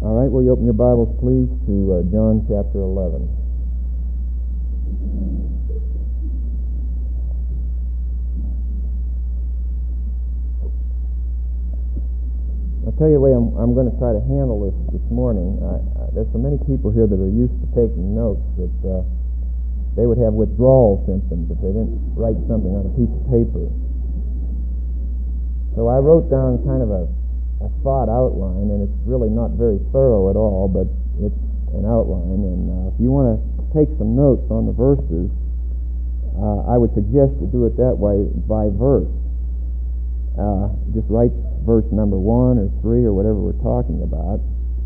All right, will you open your Bibles, please, to John chapter 11. I'll tell you the way I'm going to try to handle this morning. There's so many people here that are used to taking notes that they would have withdrawal symptoms if they didn't write something on a piece of paper. So I wrote down kind of a thought outline, and it's really not very thorough at all, but it's an outline. And if you want to take some notes on the verses, I would suggest you do it that way by verse. Just write verse number 1 or 3 or whatever we're talking about,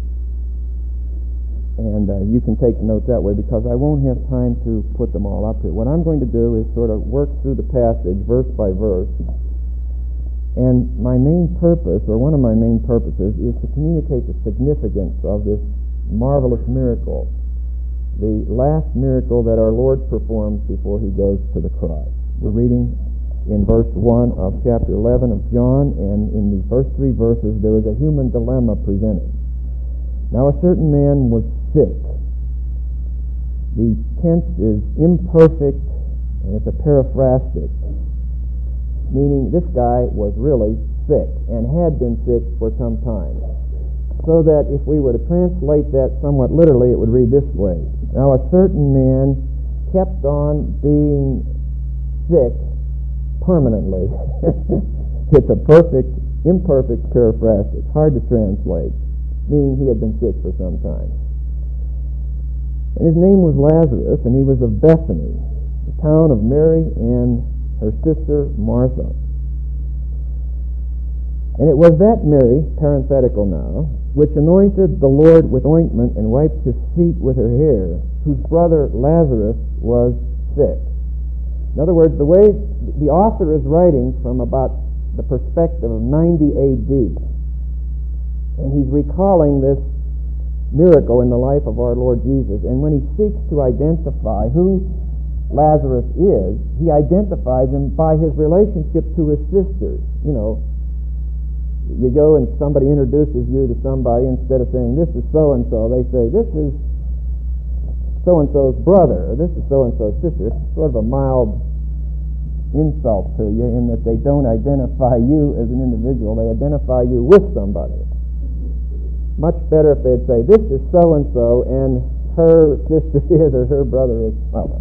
and you can take the notes that way because I won't have time to put them all up here. What I'm going to do is sort of work through the passage verse by verse. And my main purpose, or one of my main purposes, is to communicate the significance of this marvelous miracle, the last miracle that our Lord performs before he goes to the cross. We're reading in verse 1 of chapter 11 of John, and in the first 3 verses there is a human dilemma presented. Now a certain man was sick. The tense is imperfect, and it's a periphrastic, meaning this guy was really sick and had been sick for some time. So that if we were to translate that somewhat literally, it would read this way. Now a certain man kept on being sick permanently. It's a imperfect periphrastic, hard to translate, meaning he had been sick for some time. And his name was Lazarus, and he was of Bethany, the town of Mary and her sister Martha. And it was that Mary, parenthetical now, which anointed the Lord with ointment and wiped his feet with her hair, whose brother Lazarus was sick. In other words, the way the author is writing from about the perspective of 90 A.D., and he's recalling this miracle in the life of our Lord Jesus. And when he seeks to identify who Lazarus is, he identifies him by his relationship to his sisters. You know, you go and somebody introduces you to somebody, instead of saying, this is so-and-so, they say, this is so-and-so's brother, or this is so-and-so's sister. It's sort of a mild insult to you in that they don't identify you as an individual, they identify you with somebody. Much better if they'd say, this is so-and-so, and her sister is, or her brother is, well,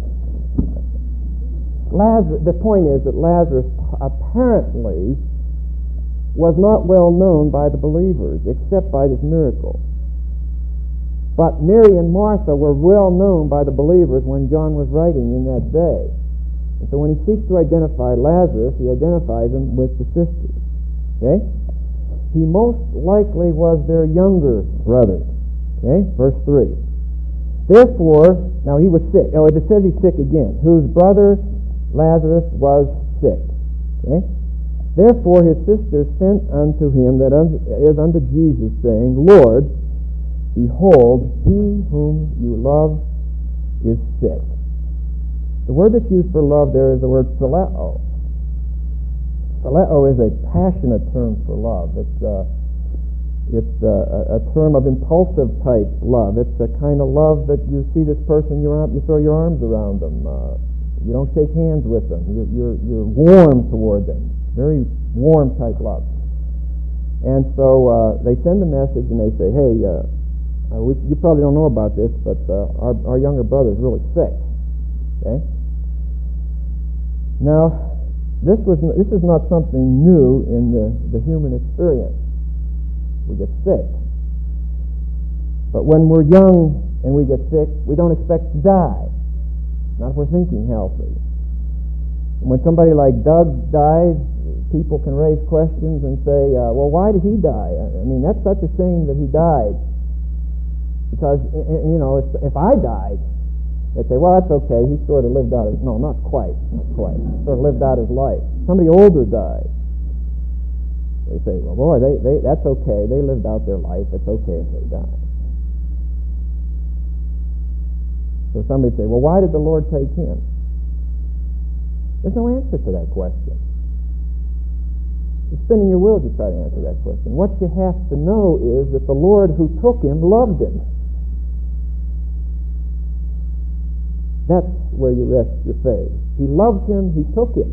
the point is that Lazarus apparently was not well known by the believers, except by this miracle. But Mary and Martha were well known by the believers when John was writing in that day. And so when he seeks to identify Lazarus, he identifies him with the sisters. Okay? He most likely was their younger brother. Okay? Verse 3. Therefore, now he was sick. Oh, it says he's sick again. Whose brother Lazarus was sick. Okay? Therefore his sisters sent unto him that is unto Jesus, saying, Lord, behold, he whom you love is sick. The word that's used for love there is the word phileo. Phileo is a passionate term for love. It's a term of impulsive type love. It's the kind of love that you see this person, you throw your arms around them. You don't shake hands with them. You're warm toward them. Very warm type love. And so they send a message and they say, hey, you probably don't know about this, but our younger brother is really sick. Okay? Now, this is not something new in the human experience. We get sick. But when we're young and we get sick, we don't expect to die. Not if we're thinking healthy. And when somebody like Doug dies, people can raise questions and say, well, why did he die? I mean, that's such a shame that he died. Because, you know, if I died, they'd say, well, that's okay. He sort of lived out his... No, not quite. Sort of lived out his life. Somebody older died. They say, well, boy, that's okay. They lived out their life. It's okay if they die. So somebody say, well, why did the Lord take him? There's no answer to that question. You're spinning your wheels to try to answer that question. What you have to know is that the Lord who took him loved him. That's where you rest your faith. He loved him, he took him.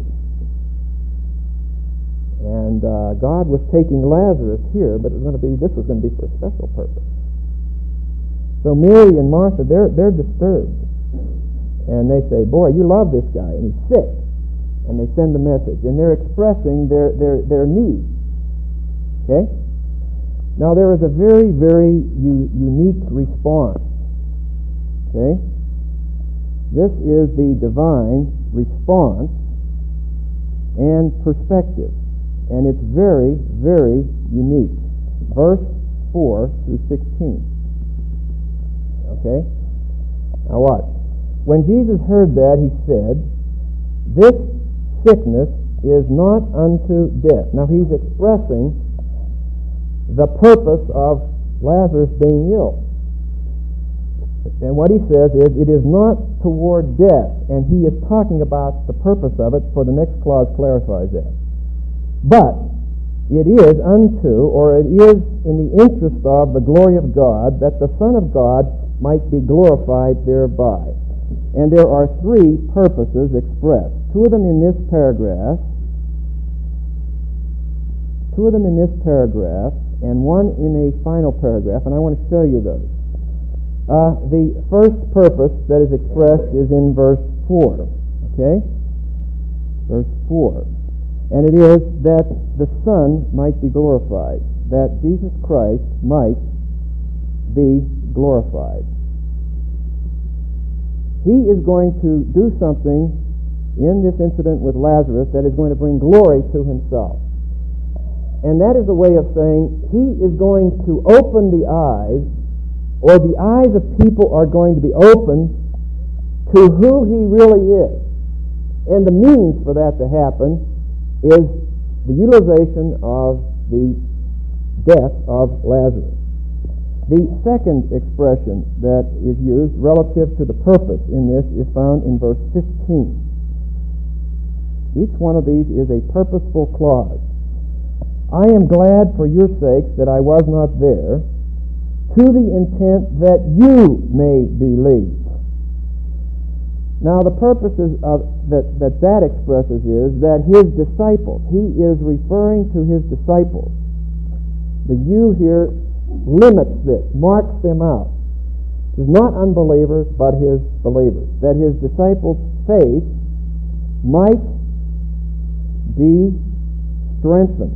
And God was taking Lazarus here, but this was going to be for a special purpose. So Mary and Martha, they're disturbed. And they say, boy, you love this guy, and he's sick. And they send a message, and they're expressing their need. Okay? Now there is a very, very unique response. Okay? This is the divine response and perspective. And it's very, very unique. Verse 4 through 16. Okay? Now watch. When Jesus heard that, he said, this sickness is not unto death. Now he's expressing the purpose of Lazarus being ill. And what he says is, it is not toward death. And he is talking about the purpose of it, for the next clause clarifies that. But it is unto, or it is in the interest of the glory of God, that the Son of God might be glorified thereby. And there are three purposes expressed. Two of them in this paragraph, and one in a final paragraph, and I want to show you those. The first purpose that is expressed is in verse 4. Okay? Verse 4. And it is that the Son might be glorified, that Jesus Christ might be glorified. He is going to do something in this incident with Lazarus that is going to bring glory to himself. And that is a way of saying he is going to open the eyes, or the eyes of people are going to be opened to who he really is. And the means for that to happen is the utilization of the death of Lazarus. The second expression that is used relative to the purpose in this is found in verse 15. Each one of these is a purposeful clause. I am glad for your sakes that I was not there, to the intent that you may believe. Now the purposes of that expresses is that his disciples, he is referring to his disciples. The you here limits this, marks them out. It is not unbelievers, but his believers. That his disciples' faith might be strengthened.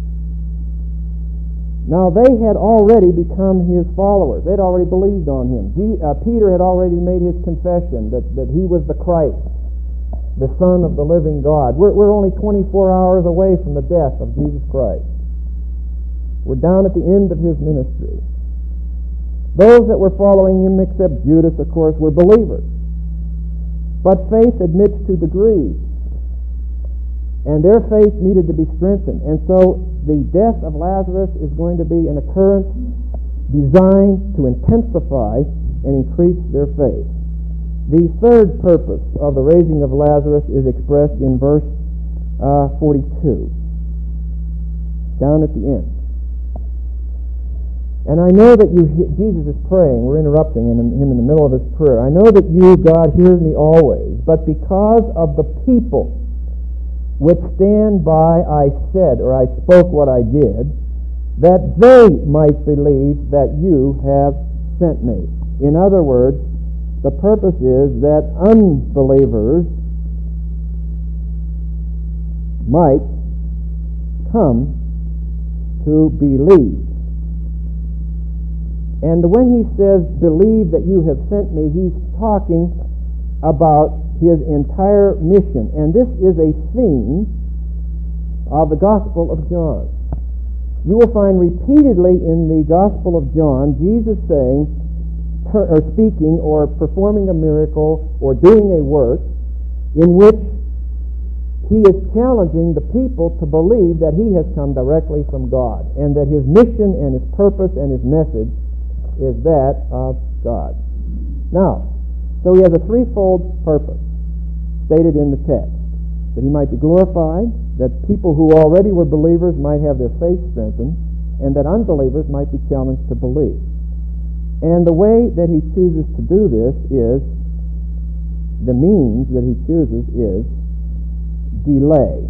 Now they had already become his followers. They'd already believed on him. Peter had already made his confession that he was the Christ, the Son of the living God. We're only 24 hours away from the death of Jesus Christ. We're down at the end of his ministry. Those that were following him, except Judas, of course, were believers. But faith admits to degrees. And their faith needed to be strengthened. And so the death of Lazarus is going to be an occurrence designed to intensify and increase their faith. The third purpose of the raising of Lazarus is expressed in verse 42, down at the end. And I know that Jesus is praying. We're interrupting him in the middle of his prayer. I know that you, God, hear me always, but because of the people which stand by, I said, or I spoke what I did, that they might believe that you have sent me. In other words, the purpose is that unbelievers might come to believe. And when he says, believe that you have sent me, he's talking about his entire mission. And this is a theme of the Gospel of John. You will find repeatedly in the Gospel of John, Jesus saying, or speaking, or performing a miracle, or doing a work, in which he is challenging the people to believe that he has come directly from God, and that his mission and his purpose and his message is that of God. Now, so he has a threefold purpose stated in the text: that he might be glorified, that people who already were believers might have their faith strengthened, and that unbelievers might be challenged to believe. And the way that he chooses to do this is, the means that he chooses is delay.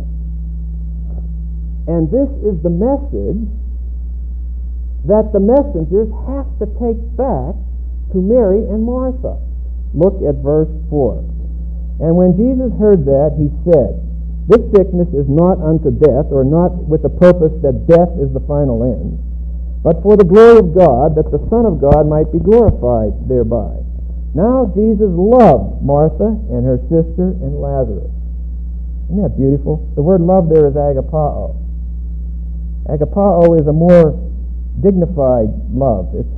And this is the message that the messengers have to take back to Mary and Martha. Look at verse 4. And when Jesus heard that, he said, "This sickness is not unto death, or not with the purpose that death is the final end, but for the glory of God, that the Son of God might be glorified thereby." Now Jesus loved Martha and her sister and Lazarus. Isn't that beautiful? The word love there is agapao. Agapao is a more dignified love. It's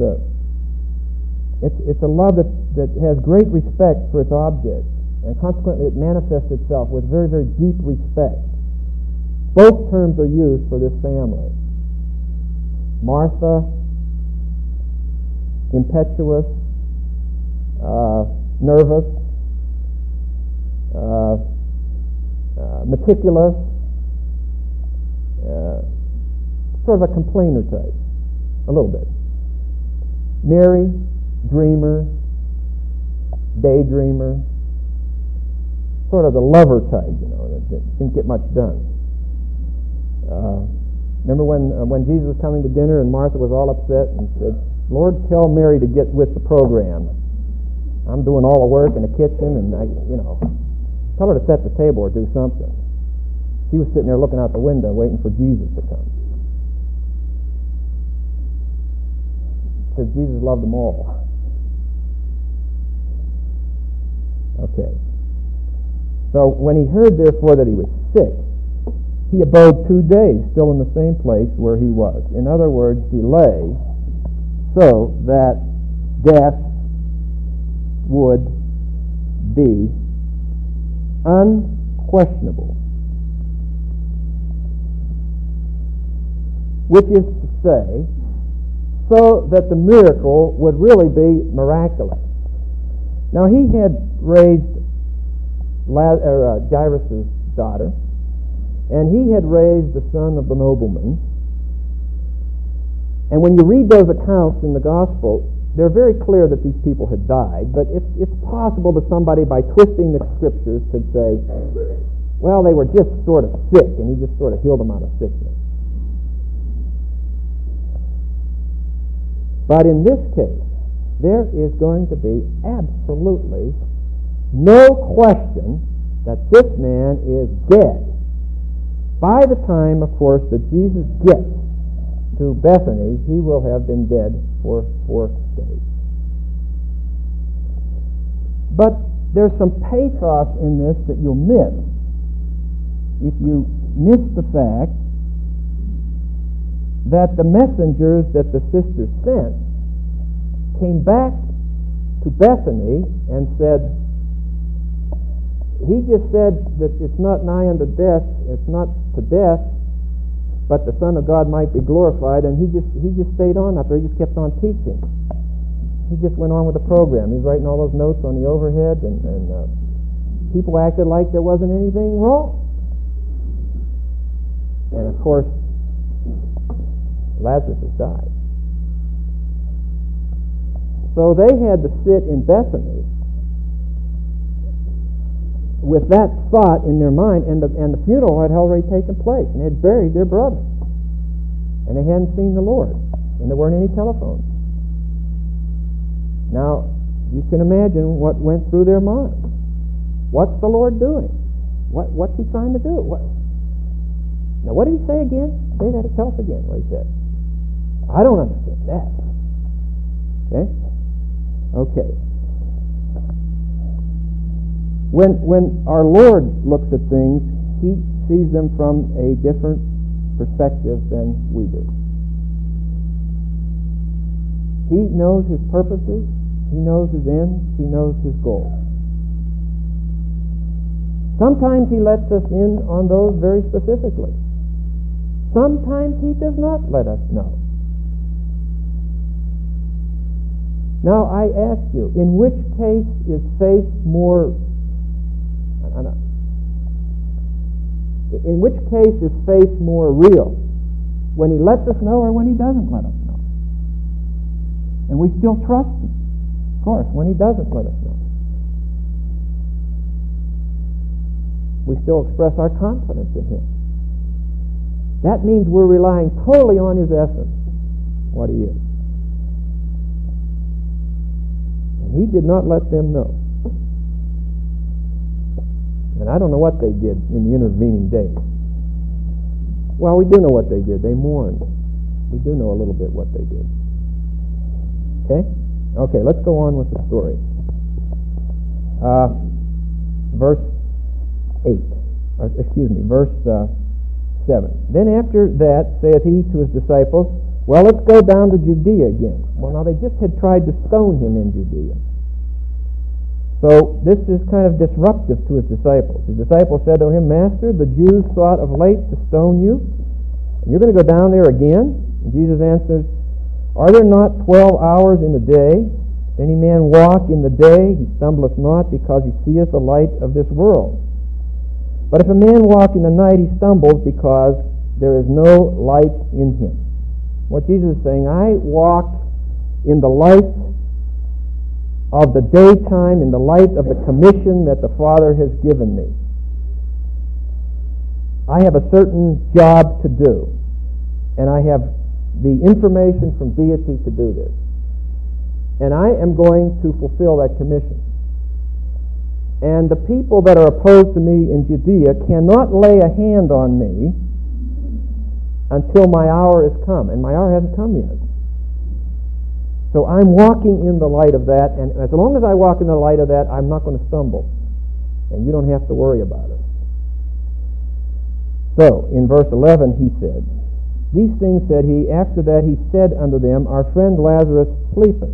a love that has great respect for its object, and consequently it manifests itself with very, very deep respect. Both terms are used for this family. Martha, impetuous, nervous, meticulous, sort of a complainer type, a little bit. Mary, dreamer, daydreamer, sort of the lover type, that didn't get much done. Remember when Jesus was coming to dinner and Martha was all upset and said, "Lord, tell Mary to get with the program. I'm doing all the work in the kitchen, and tell her to set the table or do something." She was sitting there looking out the window waiting for Jesus to come. Says Jesus loved them all. Okay. So when he heard, therefore, that he was sick, he abode 2 days still in the same place where he was. In other words, delay, so that death would be unquestionable. Which is to say, so that the miracle would really be miraculous. Now he had raised Jairus' daughter, and he had raised the son of the nobleman. And when you read those accounts in the gospel, they're very clear that these people had died, but it's possible that somebody, by twisting the scriptures, could say, well, they were just sort of sick, and he just sort of healed them out of sickness. But in this case, there is going to be absolutely no question that this man is dead. By the time, of course, that Jesus gets to Bethany, he will have been dead for 4 days. But there's some pathos in this that you'll miss if you miss the fact that the messengers that the sisters sent came back to Bethany and said, he just said that it's not nigh unto death, it's not to death, but the Son of God might be glorified, and he just stayed on up there. He just kept on teaching. He just went on with the program. He's writing all those notes on the overhead, and people acted like there wasn't anything wrong. And of course, Lazarus has died. So they had to sit in Bethany with that thought in their mind, and the funeral had already taken place, and they had buried their brother, and they hadn't seen the Lord, and there weren't any telephones. Now, you can imagine what went through their minds. What's the Lord doing? What's he trying to do? Now, what did he say again? Say that, tell us again what he said. I don't understand that. Okay. When our Lord looks at things, he sees them from a different perspective than we do. He knows his purposes, he knows his ends, he knows his goals. Sometimes he lets us in on those very specifically. Sometimes he does not let us know. Now I ask you, in which case is faith more... in which case is faith more real? When he lets us know or when he doesn't let us know? And we still trust him, of course, when he doesn't let us know. We still express our confidence in him. That means we're relying totally on his essence, what he is. And he did not let them know. And I don't know what they did in the intervening days. Well, we do know what they did. They mourned. We do know a little bit what they did. Okay? Okay, let's go on with the story. Verse 7. Then after that saith he to his disciples, well, let's go down to Judea again. Well, now they just had tried to stone him in Judea. So this is kind of disruptive to his disciples. His disciples said to him, Master, the Jews sought of late to stone you, and you're going to go down there again? And Jesus answered, Are there not 12 hours in the day? If any man walk in the day, he stumbleth not, because he seeth the light of this world. But if a man walk in the night, he stumbles, because there is no light in him. What Jesus is saying, I walk in the light of the daytime, in the light of the commission that the Father has given me. I have a certain job to do, and I have the information from deity to do this. And I am going to fulfill that commission. And the people that are opposed to me in Judea cannot lay a hand on me until my hour is come. And my hour hasn't come yet. So I'm walking in the light of that, and as long as I walk in the light of that, I'm not going to stumble. And you don't have to worry about it. So, in verse 11 he said, These things said he. After that he said unto them, Our friend Lazarus sleepeth.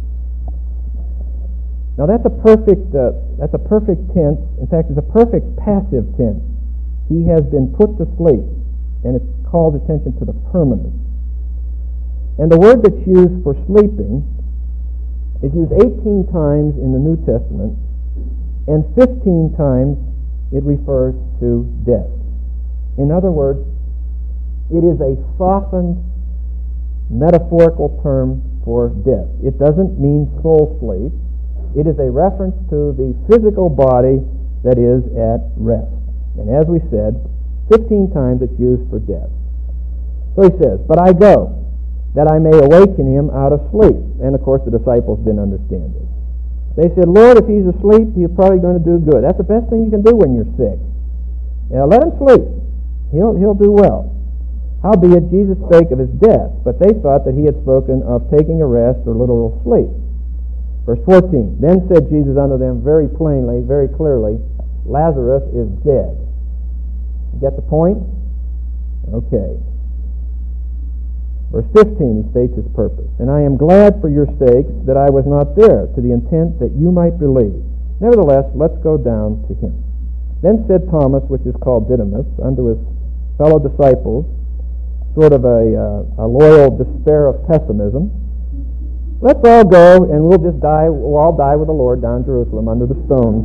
Now that's a perfect tense. In fact, it's a perfect passive tense. He has been put to sleep, and it calls attention to the permanence. And the word that's used for sleeping is used 18 times in the New Testament, and 15 times it refers to death. In other words, it is a softened metaphorical term for death. It doesn't mean soul sleep. It is a reference to the physical body that is at rest. And as we said, 15 times it's used for death. So he says, But I go, that I may awaken him out of sleep. And of course the disciples didn't understand it. They said, Lord, if he's asleep, he's probably going to do good. That's the best thing you can do when you're sick. Let him sleep. He'll do well. Howbeit Jesus spake of his death, but they thought that he had spoken of taking a rest or literal sleep. Verse 14, Then said Jesus unto them very plainly, very clearly, Lazarus is dead. You get the point? Okay. Verse 15, he states his purpose. And I am glad for your sakes that I was not there, to the intent that you might believe. Nevertheless, let's go down to him. Then said Thomas, which is called Didymus, unto his fellow disciples, sort of a loyal despair of pessimism, Let's all go and we'll just die. We'll all die with the Lord down in Jerusalem under the stones.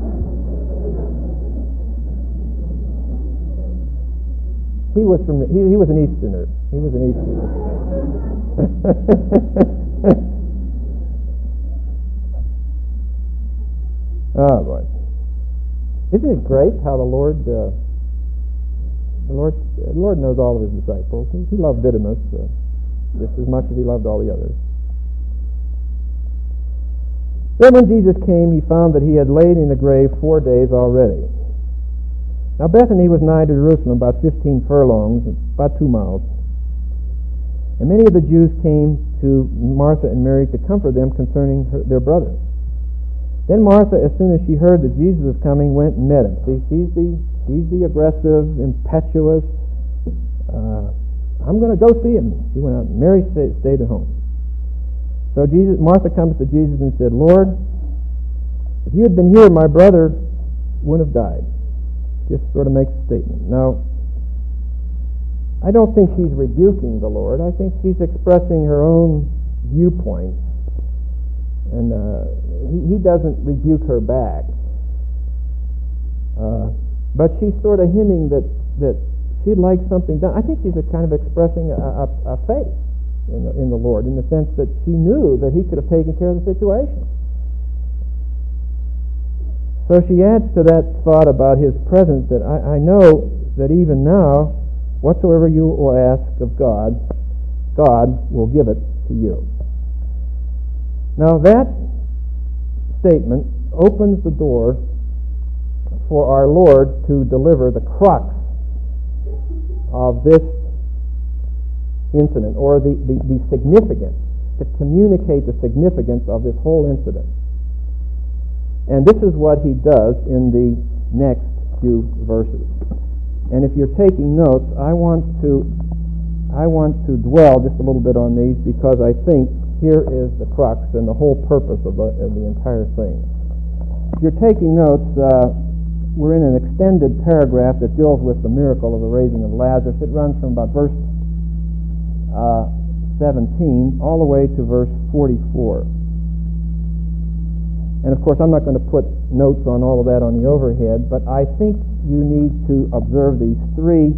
He was an Easterner. He was an Easterner. Oh boy! Isn't it great how the Lord knows all of his disciples. He loved Didymus just as much as he loved all the others. Then when Jesus came, he found that he had laid in the grave 4 days already. Now Bethany was nigh to Jerusalem, about 15 furlongs, about 2 miles. And many of the Jews came to Martha and Mary to comfort them concerning their brother. Then Martha, as soon as she heard that Jesus was coming, went and met him. See, she's the aggressive, impetuous, I'm going to go see him. She went out. Mary stayed at home. So Martha comes to Jesus and said, Lord, if you had been here, my brother wouldn't have died. Just sort of makes a statement. Now, I don't think she's rebuking the Lord. I think she's expressing her own viewpoint. And he doesn't rebuke her back. But she's sort of hinting that she'd like something done. I think she's a kind of expressing a faith in the Lord, in the sense that she knew that he could have taken care of the situation. So she adds to that thought about his presence that I know that even now, whatsoever you will ask of God, God will give it to you. Now that statement opens the door for our Lord to deliver the crux of this incident, or the significance, to communicate the significance of this whole incident. And this is what he does in the next few verses. And if you're taking notes, I want to dwell just a little bit on these, because I think here is the crux and the whole purpose of the entire thing. If you're taking notes, we're in an extended paragraph that deals with the miracle of the raising of Lazarus. It runs from about verse 17 all the way to verse 44. And of course, I'm not going to put notes on all of that on the overhead, but I think you need to observe these three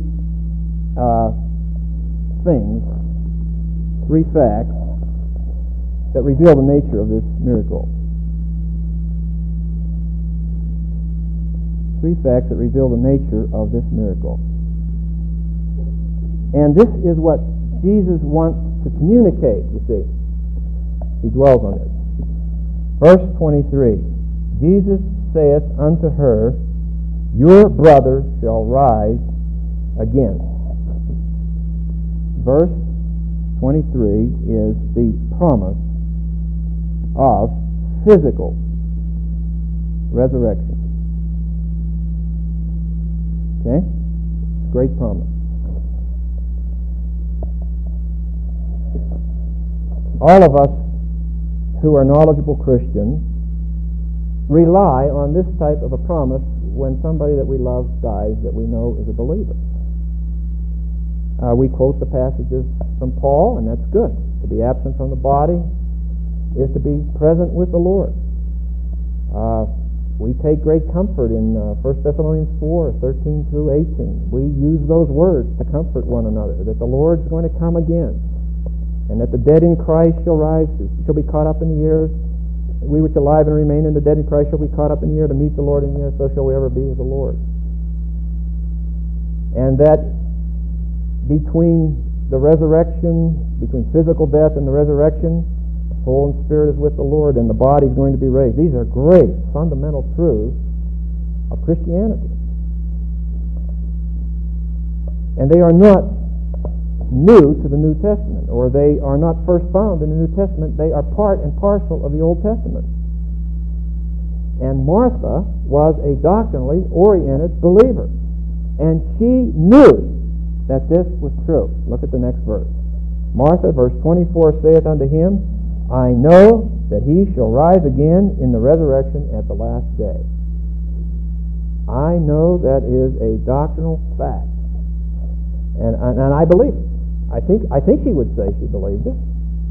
things, three facts that reveal the nature of this miracle. Three facts that reveal the nature of this miracle. And this is what Jesus wants to communicate, you see. He dwells on it. Verse 23, Jesus saith unto her, Your brother shall rise again. Verse 23 is the promise of physical resurrection. Okay? Great promise. All of us who are knowledgeable Christians rely on this type of a promise when somebody that we love dies that we know is a believer. We quote the passages from Paul, and that's good. To be absent from the body is to be present with the Lord. We take great comfort in 1 Thessalonians 4, 13 through 18. We use those words to comfort one another, that the Lord's going to come again, and that the dead in Christ shall rise, shall be caught up in the air. We which are alive and remain in the dead in Christ shall be caught up in the air to meet the Lord in the air, so shall we ever be with the Lord. And that between the resurrection, between physical death and the resurrection, soul and spirit is with the Lord, and the body is going to be raised. These are great fundamental truths of Christianity. And they are not new to the New Testament, or they are not first found in the New Testament. They are part and parcel of the Old Testament. And Martha was a doctrinally oriented believer, and she knew that this was true. Look at the next verse. Martha, verse 24, saith unto him, I know that he shall rise again in the resurrection at the last day. I know that is a doctrinal fact. And I believe it. I think she would say she believed it.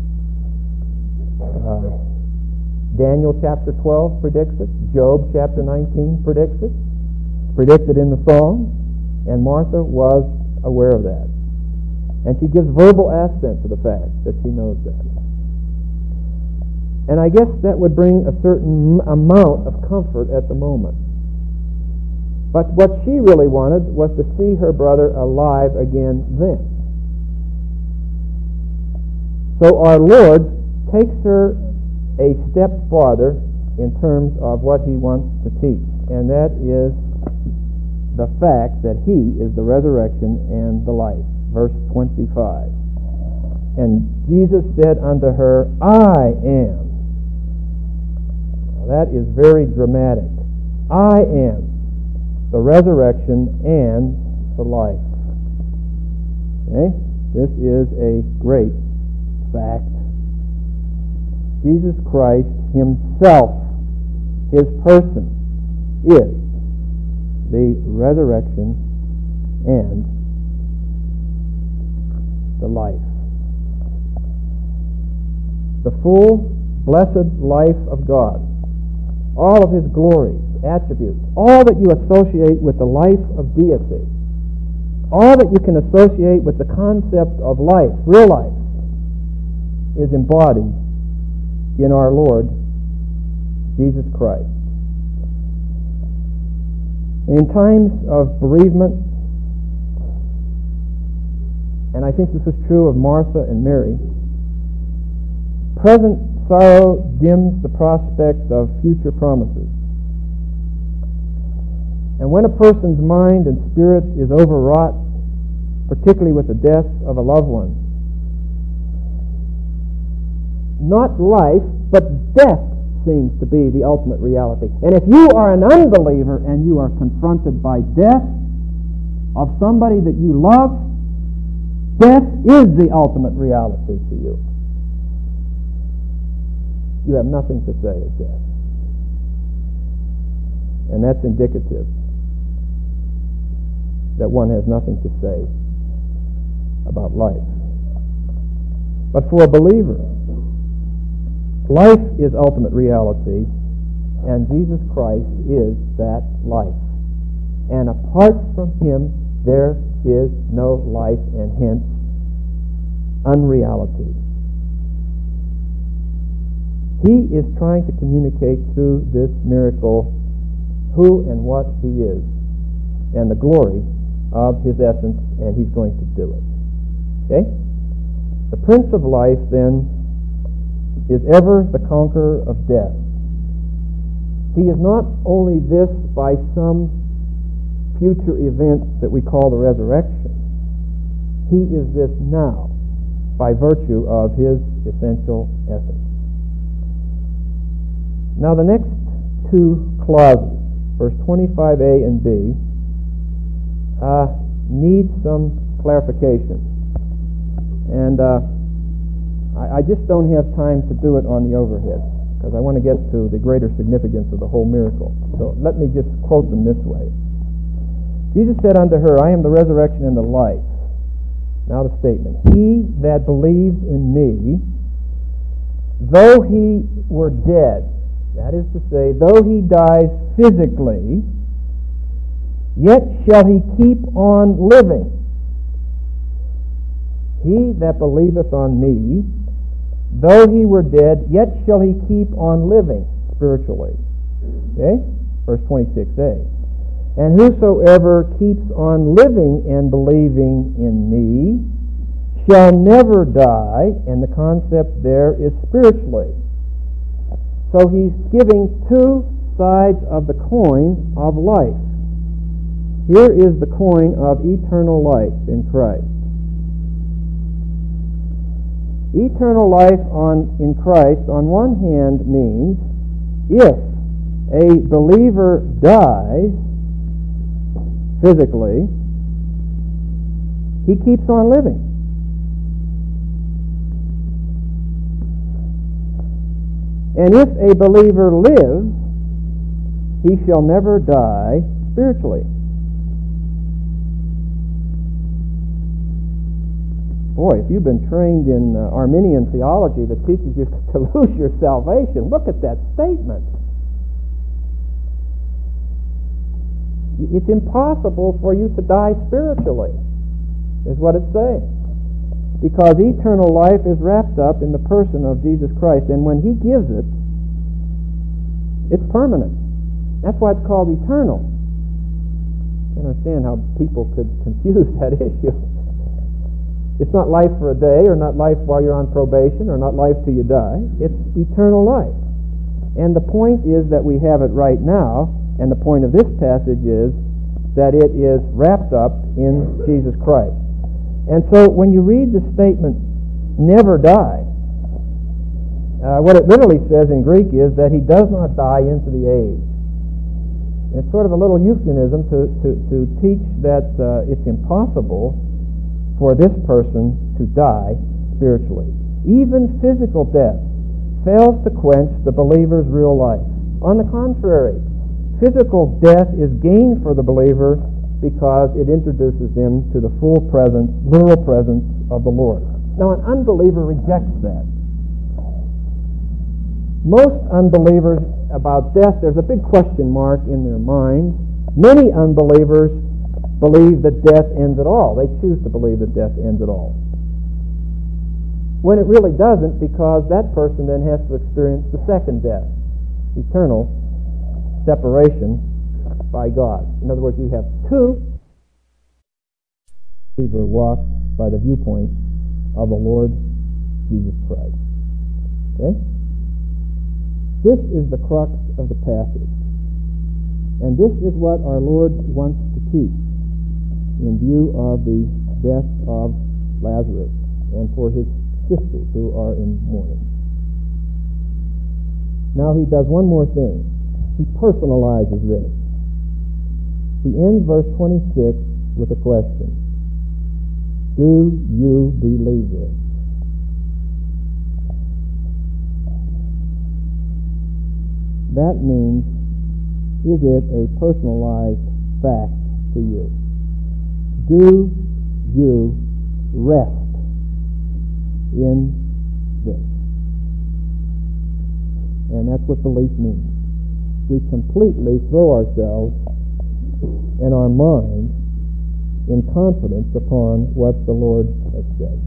Daniel chapter 12 predicts it. Job chapter 19 predicts it. It's predicted in the Psalms, and Martha was aware of that. And she gives verbal assent to the fact that she knows that. And I guess that would bring a certain amount of comfort at the moment. But what she really wanted was to see her brother alive again then. So our Lord takes her a step farther in terms of what he wants to teach, and that is the fact that he is the resurrection and the life. Verse 25. And Jesus said unto her, I am. Now that is very dramatic. I am the resurrection and the life. Okay? This is a great fact. Jesus Christ himself, his person, is the resurrection and the life. The full, blessed life of God, all of his glories, attributes, all that you associate with the life of deity All that you can associate with the concept of life, real life, is embodied in our Lord Jesus Christ. In times of bereavement, and I think this was true of Martha and Mary, present sorrow dims the prospect of future promises. And when a person's mind and spirit is overwrought, particularly with the death of a loved one, not life, but death seems to be the ultimate reality. And if you are an unbeliever and you are confronted by death of somebody that you love, death is the ultimate reality to you. You have nothing to say of death. And that's indicative that one has nothing to say about life. But for a believer, life is ultimate reality, and Jesus Christ is that life. And apart from Him, there is no life, and hence, unreality. He is trying to communicate through this miracle who and what He is, and the glory of His essence, and He's going to do it. Okay? The Prince of Life, then, is ever the conqueror of death. He is not only this by some future event that we call the resurrection. He is this now by virtue of His essential essence. Now the next two clauses, verse 25a and b, need some clarification. And I just don't have time to do it on the overhead, because I want to get to the greater significance of the whole miracle. So let me just quote them this way. Jesus said unto her, I am the resurrection and the life. Now the statement. He that believes in me, though he were dead, that is to say, though he dies physically, yet shall he keep on living. He that believeth on me, though he were dead, yet shall he keep on living spiritually. Okay? Verse 26a. And whosoever keeps on living and believing in me shall never die, and the concept there is spiritually. So he's giving two sides of the coin of life. Here is the coin of eternal life in Christ. Eternal life in Christ, on one hand, means if a believer dies physically, he keeps on living. And if a believer lives, he shall never die spiritually. Boy, if you've been trained in Arminian theology that teaches you to lose your salvation, look at that statement. It's impossible for you to die spiritually, is what it's saying. Because eternal life is wrapped up in the person of Jesus Christ, and when He gives it, it's permanent. That's why it's called eternal. I don't understand how people could confuse that issue. It's not life for a day, or not life while you're on probation, or not life till you die. It's eternal life. And the point is that we have it right now, and the point of this passage is that it is wrapped up in Jesus Christ. And so when you read the statement, never die, what it literally says in Greek is that He does not die into the age. It's sort of a little euphemism to teach that it's impossible for this person to die spiritually. Even physical death fails to quench the believer's real life. On the contrary, physical death is gain for the believer because it introduces him to the full presence, literal presence of the Lord. Now, an unbeliever rejects that. Most unbelievers about death, there's a big question mark in their mind. Many unbelievers believe that death ends at all. They choose to believe that death ends at all. When it really doesn't, because that person then has to experience the second death, eternal separation by God. In other words, you have two believer walk by the viewpoint of the Lord Jesus Christ. Okay? This is the crux of the passage. And this is what our Lord wants to teach in view of the death of Lazarus and for his sisters who are in mourning. Now he does one more thing. He personalizes this. He ends verse 26 with a question. Do you believe this? That means, is it a personalized fact to you? Do you rest in this? And that's what belief means. We completely throw ourselves and our mind in confidence upon what the Lord has said.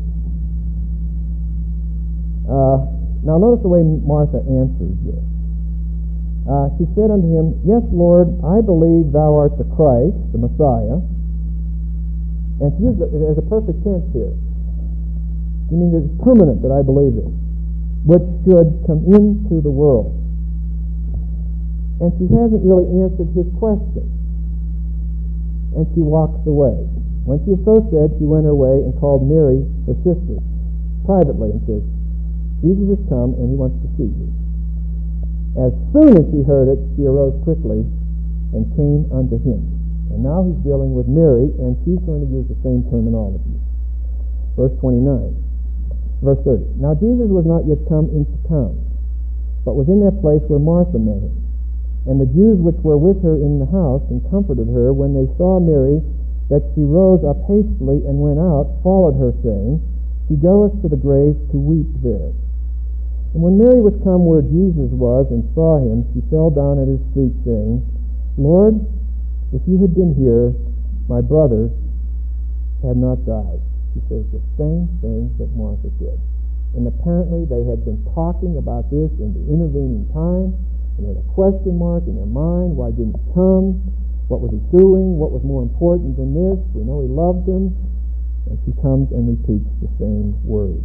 Now notice the way Martha answers this. She said unto him, Yes, Lord, I believe thou art the Christ, the Messiah. And she uses it as a perfect tense here. It means it's permanent that I believe it, which should come into the world. And she hasn't really answered his question. And she walks away. When she had so said, she went her way and called Mary, her sister, privately, and said, Jesus has come, and he wants to see you. As soon as she heard it, she arose quickly and came unto him. And now he's dealing with Mary, and she's going to use the same terminology. Verse 29. Verse 30. Now Jesus was not yet come into town, but was in that place where Martha met him. And the Jews which were with her in the house and comforted her, when they saw Mary, that she rose up hastily and went out, followed her, saying, She goeth to the grave to weep there. And when Mary was come where Jesus was and saw him, she fell down at his feet, saying, Lord, if you had been here, my brother had not died. She says the same thing that Martha did. And apparently they had been talking about this in the intervening time, and they had a question mark in their mind. Why didn't he come? What was he doing? What was more important than this? We know he loved them. And she comes and repeats the same words.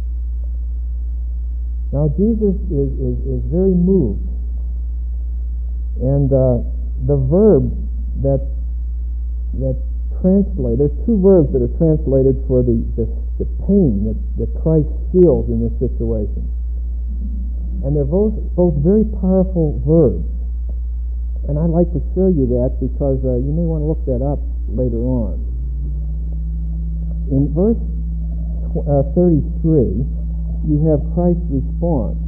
Now Jesus is very moved. And the verb that translate, there's two verbs that are translated for the pain that Christ feels in this situation. And they're both very powerful verbs. And I'd like to show you that because you may want to look that up later on. In verse 33, you have Christ's response.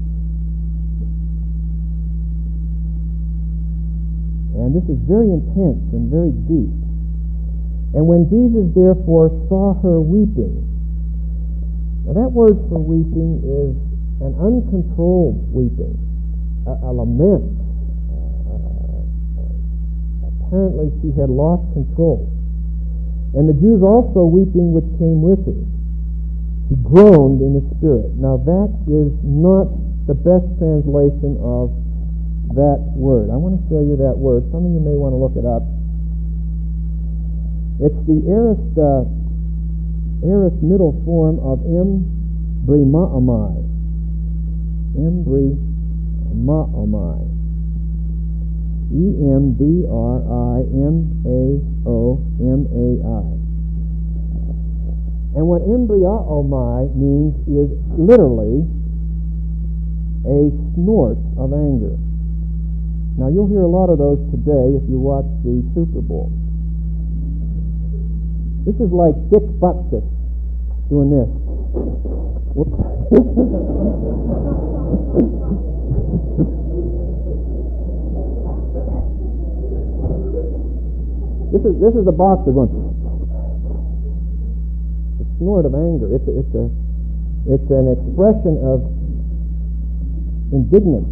And this is very intense and very deep. And when Jesus therefore saw her weeping, now that word for weeping is an uncontrolled weeping, a lament. Apparently she had lost control. And the Jews also weeping which came with her. He groaned in the spirit. Now that is not the best translation of that word. I want to show you that word. Some of you may want to look it up. It's the aorist middle form of embryomai. Embryomai. Embrimaomai. And what embryomai means is literally a snort of anger. Now you'll hear a lot of those today if you watch the Super Bowl. This is like Dick Butkus doing this. This is a boxer going. A snort of anger. It's an expression of indignance.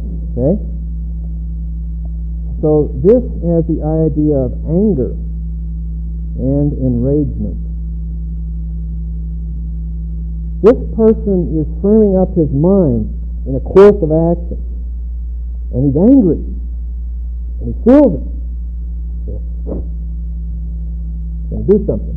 Okay. So this has the idea of anger. and enragement. This person is firming up his mind in a course of action, and he's angry, and he feels it. Going to do something.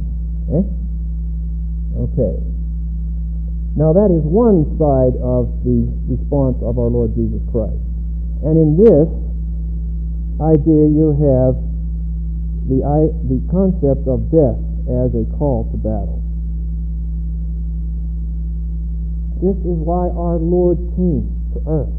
Okay. Now that is one side of the response of our Lord Jesus Christ. And in this idea you have the concept of death as a call to battle. This is why our Lord came to earth.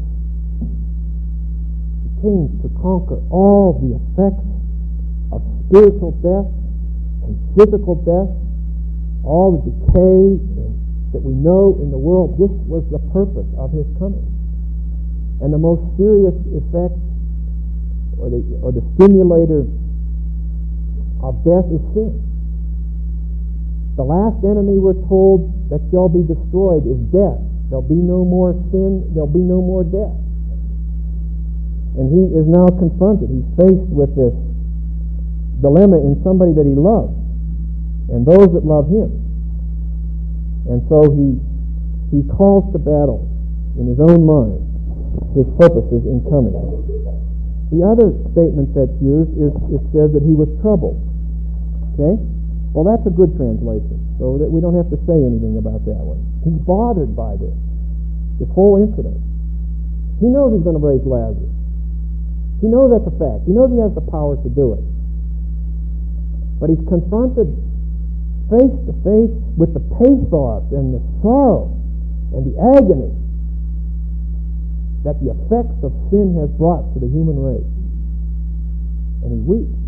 He came to conquer all the effects of spiritual death and physical death, all the decay that we know in the world. This was the purpose of his coming. And the most serious effect, or the stimulator of death, is sin. The last enemy, we're told, that shall be destroyed is death. There'll be no more sin, there'll be no more death. And he is now confronted. He's faced with this dilemma in somebody that he loves, and those that love him. And so he calls to battle in his own mind his purposes in coming. The other statement that's used is, it says that he was troubled. Okay? Well, that's a good translation, so that we don't have to say anything about that one. He's bothered by this whole incident. He knows he's going to raise Lazarus. He knows that's a fact. He knows he has the power to do it. But he's confronted face to face with the pathos and the sorrow and the agony that the effects of sin has brought to the human race. And he weeps.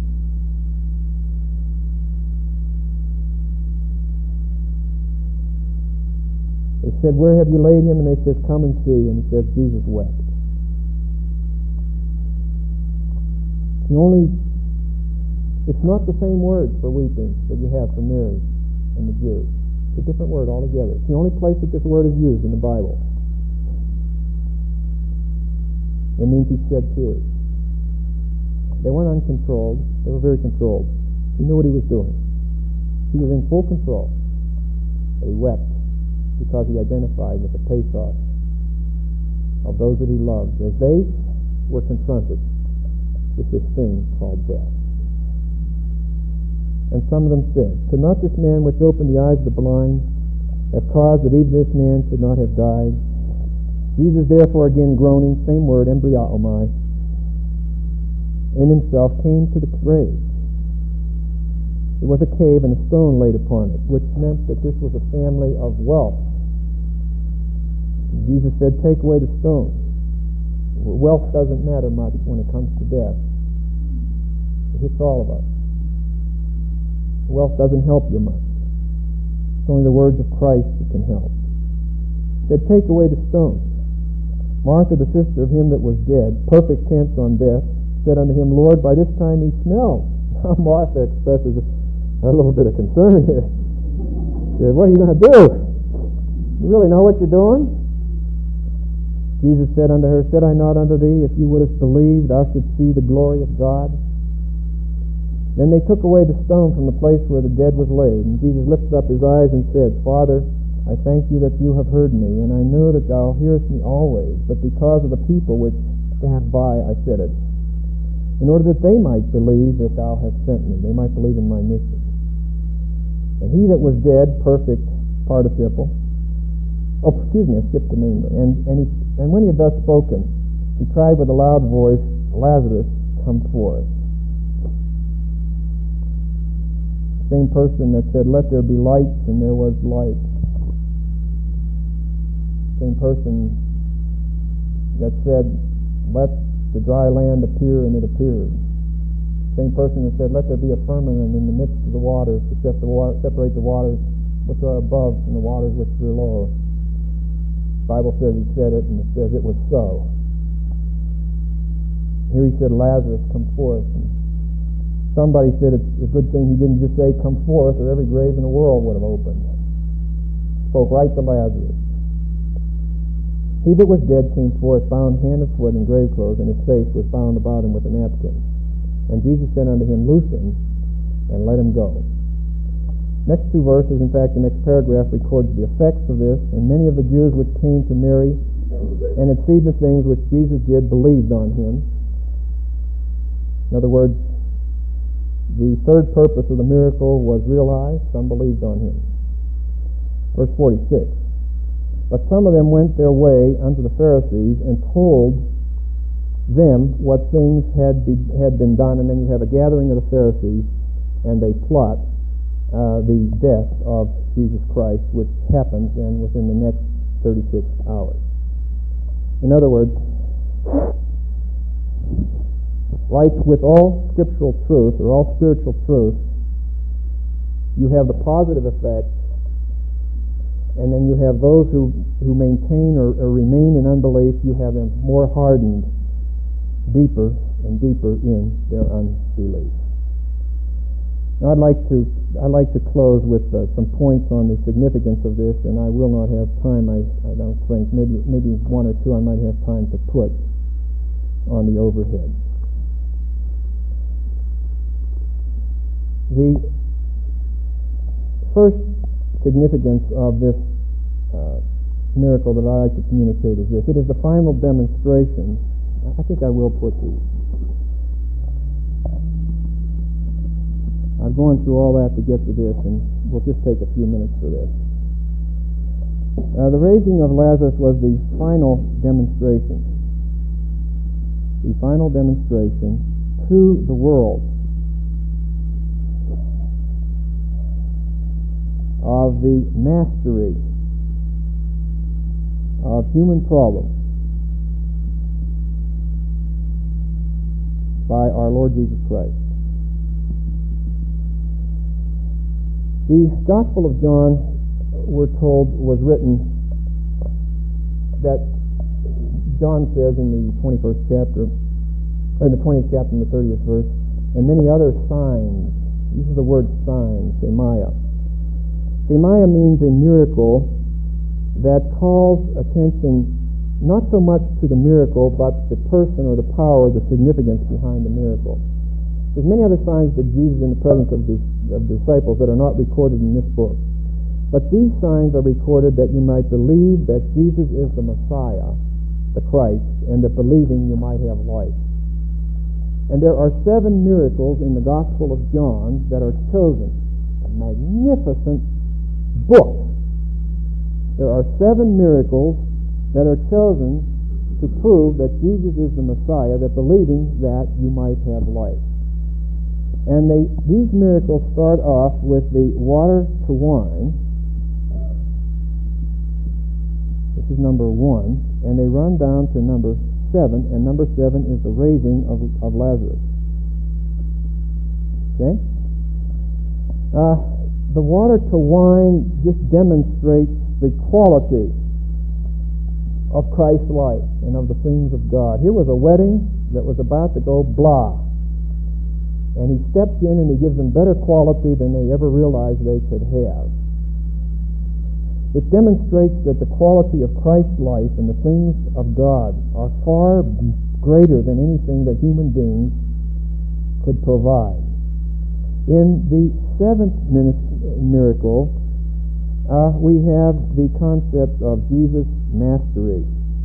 They said, "Where have you laid him?" And they said, "Come and see." And he says, Jesus wept. It's not the same word for weeping that you have for Mary and the Jews. It's a different word altogether. It's the only place that this word is used in the Bible. It means he shed tears. They weren't uncontrolled. They were very controlled. He knew what he was doing. He was in full control. But he wept because he identified with the pathos of those that he loved as they were confronted with this thing called death. And some of them said, "Could not this man which opened the eyes of the blind have caused that even this man should not have died?" Jesus therefore, again groaning, same word, embriaomai, in himself came to the grave. It was a cave and a stone laid upon it, which meant that this was a family of wealth. Jesus said, "Take away the stone." Wealth doesn't matter much when it comes to death. It hits all of us. Wealth doesn't help you much. It's only the words of Christ that can help. He said, "Take away the stone." Martha, the sister of him that was dead, perfect tense on death, said unto him, "Lord, by this time he smells." Now Martha expresses a little bit of concern here. She said, "What are you going to do? You really know what you're doing?" Jesus said unto her, "Said I not unto thee, if you wouldest believe, thou shouldst see the glory of God?" Then they took away the stone from the place where the dead was laid. And Jesus lifted up his eyes and said, "Father, I thank you that you have heard me, and I know that thou hearest me always. But because of the people which stand by, I said it, in order that they might believe that thou hast sent me." They might believe in my mission. And he that was dead, perfect participle. Oh, excuse me, I skipped the main one. And when he had thus spoken, he cried with a loud voice, "Lazarus, come forth." Same person that said, "Let there be light," and there was light. Same person that said, "Let the dry land appear," and it appeared. Same person that said, "Let there be a firmament in the midst of the waters to separate the waters which are above from the waters which are below." The Bible says he said it, and it says it was so. Here he said, "Lazarus, come forth." And somebody said it's a good thing he didn't just say, "Come forth," or every grave in the world would have opened. Spoke right to Lazarus. He that was dead came forth, bound hand and foot in grave clothes, and his face was bound about him with a napkin. And Jesus said unto him, "Loose him, and let him go." Next two verses, in fact, the next paragraph records the effects of this. And many of the Jews which came to Mary and had seen the things which Jesus did believed on him. In other words, the third purpose of the miracle was realized. Some believed on him. Verse 46. But some of them went their way unto the Pharisees and told them what things had been done. And then you have a gathering of the Pharisees, and they plot the death of Jesus Christ, which happens then within the next 36 hours. In other words, like with all scriptural truth or all spiritual truth, you have the positive effect, and then you have those who maintain or remain in unbelief. You have them more hardened, deeper and deeper in their unbelief. Now I'd like to close with some points on the significance of this, and I will not have time. I don't think maybe one or two I might have time to put on the overhead. The first significance of this miracle that I like to communicate is this: it is the final demonstration. I think I will put these. I've gone through all that to get to this, and we'll just take a few minutes for this. The raising of Lazarus was the final demonstration. The final demonstration to the world of the mastery of human problems by our Lord Jesus Christ. The Gospel of John, we're told, was written that John says in the 21st chapter, or in the 20th chapter in the 30th verse, and many other signs. This is the word sign, semaya. Semaya means a miracle that calls attention not so much to the miracle, but the person or the power, the significance behind the miracle. There's many other signs that Jesus in the presence of the disciples that are not recorded in this book. But these signs are recorded that you might believe that Jesus is the Messiah, the Christ, and that believing you might have life. And there are 7 miracles in the Gospel of John that are chosen. A magnificent book. There are 7 miracles that are chosen to prove that Jesus is the Messiah, that believing that you might have life. And these miracles start off with the water to wine. This is number 1. And they run down to number 7. And number 7 is the raising of Lazarus. Okay? The water to wine just demonstrates the quality of Christ's life and of the things of God. Here was a wedding that was about to go blah. And he steps in and he gives them better quality than they ever realized they could have. It demonstrates that the quality of Christ's life and the things of God are far greater than anything that human beings could provide. In the 7th miracle, we have the concept of Jesus' mastery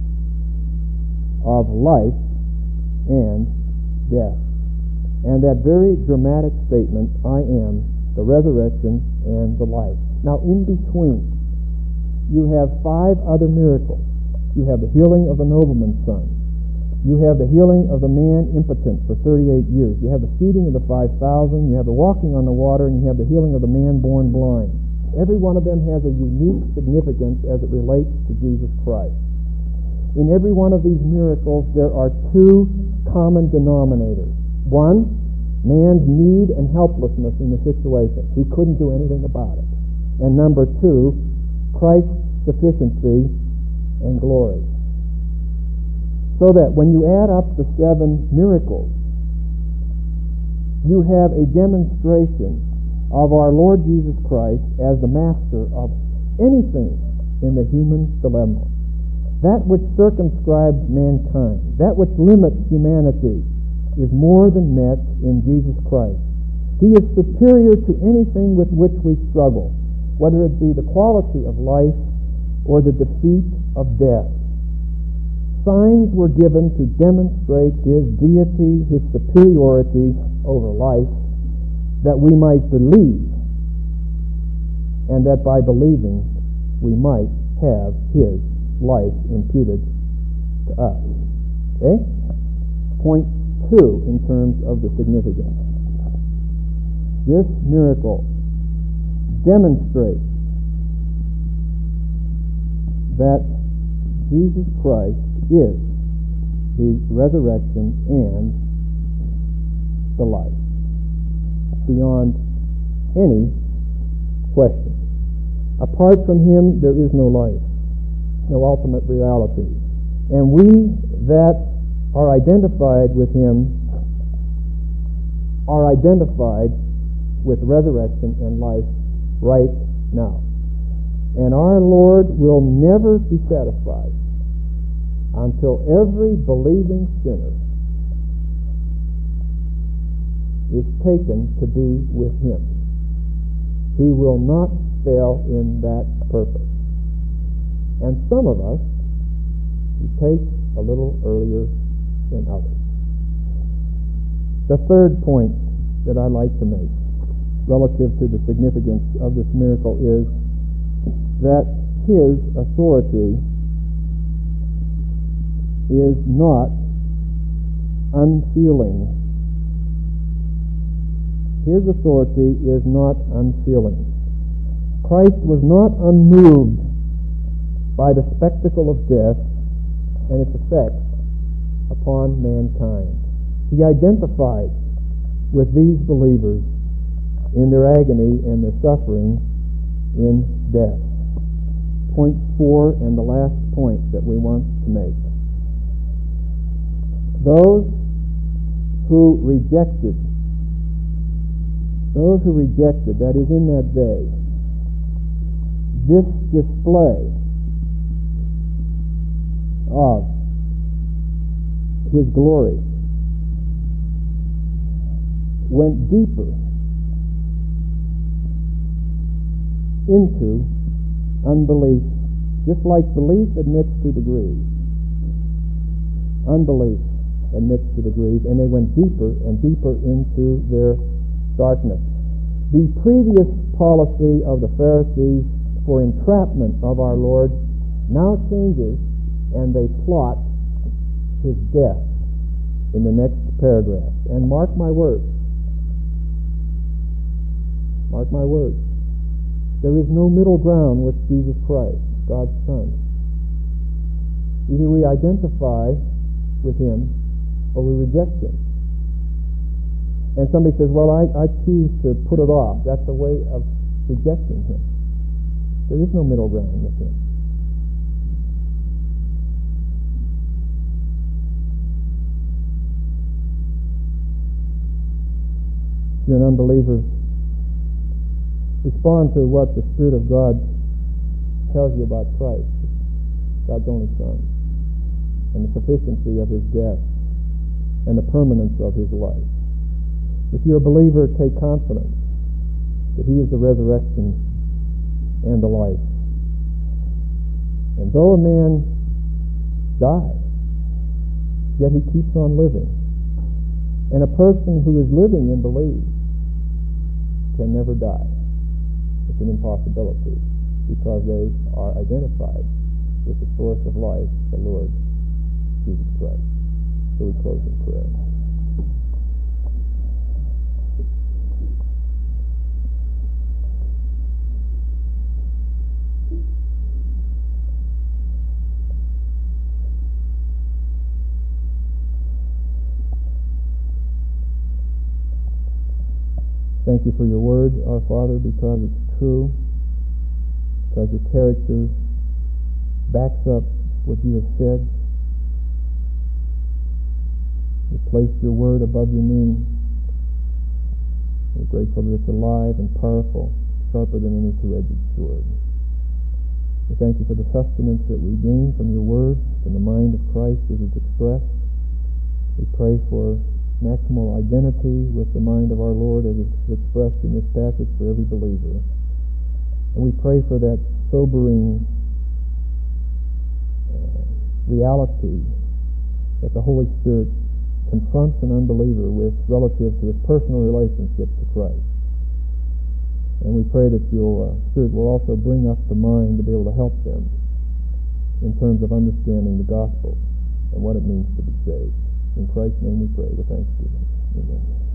of life and death. And that very dramatic statement, I am the resurrection and the life. Now, in between, you have 5 other miracles. You have the healing of the nobleman's son. You have the healing of the man impotent for 38 years. You have the feeding of the 5,000. You have the walking on the water, and you have the healing of the man born blind. Every one of them has a unique significance as it relates to Jesus Christ. In every one of these miracles, there are 2 common denominators. 1, man's need and helplessness in the situation. He couldn't do anything about it. And number 2, Christ's sufficiency and glory. So that when you add up the 7 miracles, you have a demonstration of our Lord Jesus Christ as the master of anything in the human dilemma. That which circumscribes mankind, that which limits humanity, is more than met in Jesus Christ. He is superior to anything with which we struggle, whether it be the quality of life or the defeat of death. Signs were given to demonstrate His deity, His superiority over life, that we might believe, and that by believing we might have His life imputed to us. Okay? Point 2 in terms of the significance. This miracle demonstrates that Jesus Christ is the resurrection and the life, beyond any question. Apart from Him, there is no life, no ultimate reality. And we that are identified with Him are identified with resurrection and life right now. And our Lord will never be satisfied until every believing sinner is taken to be with Him. He will not fail in that purpose. And some of us, He takes a little earlier than others. The third point that I like to make relative to the significance of this miracle is that His authority is not unfeeling. His authority is not unfeeling. Christ was not unmoved by the spectacle of death and its effects upon mankind. He identified with these believers in their agony and their suffering in death. Point 4, and the last point that we want to make. Those who rejected, that is in that day, this display of His glory went deeper into unbelief, just like belief admits to degrees. Unbelief admits to degrees, and they went deeper and deeper into their darkness. The previous policy of the Pharisees for entrapment of our Lord now changes, and they plot His death in the next paragraph. And mark my words. Mark my words. There is no middle ground with Jesus Christ, God's Son. Either we identify with Him or we reject Him. And somebody says, well, I choose to put it off. That's a way of rejecting Him. There is no middle ground with Him. If you're an unbeliever, respond to what the Spirit of God tells you about Christ, God's only Son, and the sufficiency of His death and the permanence of His life. If you're a believer, take confidence that He is the resurrection and the life. And though a man dies, yet he keeps on living. And a person who is living and believes can never die. It's an impossibility because they are identified with the source of life, the Lord Jesus Christ. So we close in prayer. Thank you for your word, our Father, because it's true, because your character backs up what you have said. You placed your word above your name. We're grateful that it's alive and powerful, sharper than any two-edged sword. We thank you for the sustenance that we gain from your word, from the mind of Christ as it's expressed. We pray for maximal identity with the mind of our Lord as it's expressed in this passage for every believer. And we pray for that sobering reality that the Holy Spirit confronts an unbeliever with relative to his personal relationship to Christ. And we pray that your Spirit will also bring us to mind to be able to help them in terms of understanding the gospel and what it means to be saved. In Christ's name we pray with thanksgiving. Amen.